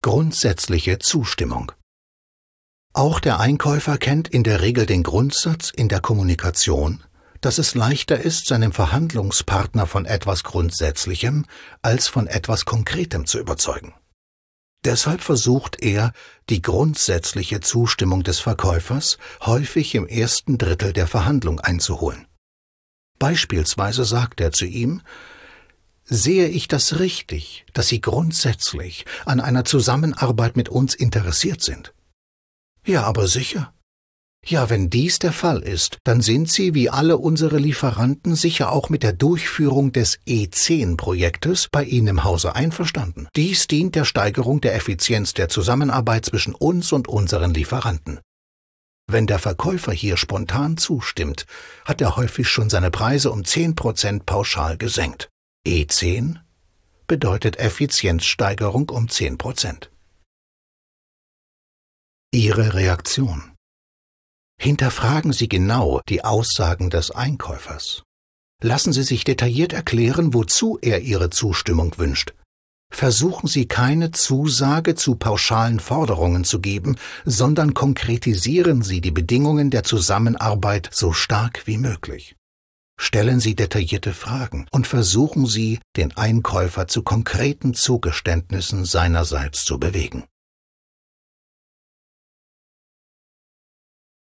Grundsätzliche Zustimmung. Auch der Einkäufer kennt in der Regel den Grundsatz in der Kommunikation, dass es leichter ist, seinem Verhandlungspartner von etwas Grundsätzlichem als von etwas Konkretem zu überzeugen. Deshalb versucht er, die grundsätzliche Zustimmung des Verkäufers häufig im ersten Drittel der Verhandlung einzuholen. Beispielsweise sagt er zu ihm: Sehe ich das richtig, dass Sie grundsätzlich an einer Zusammenarbeit mit uns interessiert sind? Ja, aber sicher. Ja, wenn dies der Fall ist, dann sind Sie wie alle unsere Lieferanten sicher auch mit der Durchführung des E10-Projektes bei Ihnen im Hause einverstanden. Dies dient der Steigerung der Effizienz der Zusammenarbeit zwischen uns und unseren Lieferanten. Wenn der Verkäufer hier spontan zustimmt, hat er häufig schon seine Preise um 10% pauschal gesenkt. E10 bedeutet Effizienzsteigerung um 10%. Ihre Reaktion. Hinterfragen Sie genau die Aussagen des Einkäufers. Lassen Sie sich detailliert erklären, wozu er Ihre Zustimmung wünscht. Versuchen Sie keine Zusage zu pauschalen Forderungen zu geben, sondern konkretisieren Sie die Bedingungen der Zusammenarbeit so stark wie möglich. Stellen Sie detaillierte Fragen und versuchen Sie, den Einkäufer zu konkreten Zugeständnissen seinerseits zu bewegen.